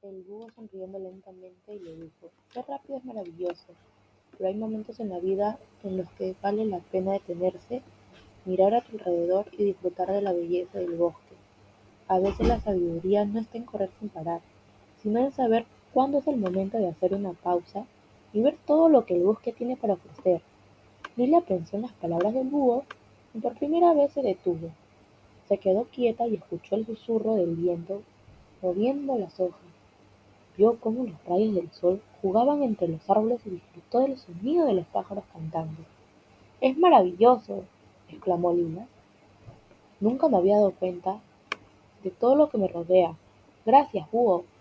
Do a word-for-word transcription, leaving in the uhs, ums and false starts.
El búho sonriendo lentamente y le dijo: «Qué rápido es maravilloso, pero hay momentos en la vida en los que vale la pena detenerse, mirar a tu alrededor y disfrutar de la belleza del bosque. A veces la sabiduría no está en correr sin parar, sino en saber cuándo es el momento de hacer una pausa y ver todo lo que el bosque tiene para ofrecer». Lilia pensó en las palabras del búho y por primera vez se detuvo. Se quedó quieta y escuchó el susurro del viento moviendo las hojas. Vio cómo los rayos del sol jugaban entre los árboles y disfrutó del sonido de los pájaros cantando. «Es maravilloso», exclamó Lila. «Nunca me había dado cuenta de todo lo que me rodea. Gracias, búho.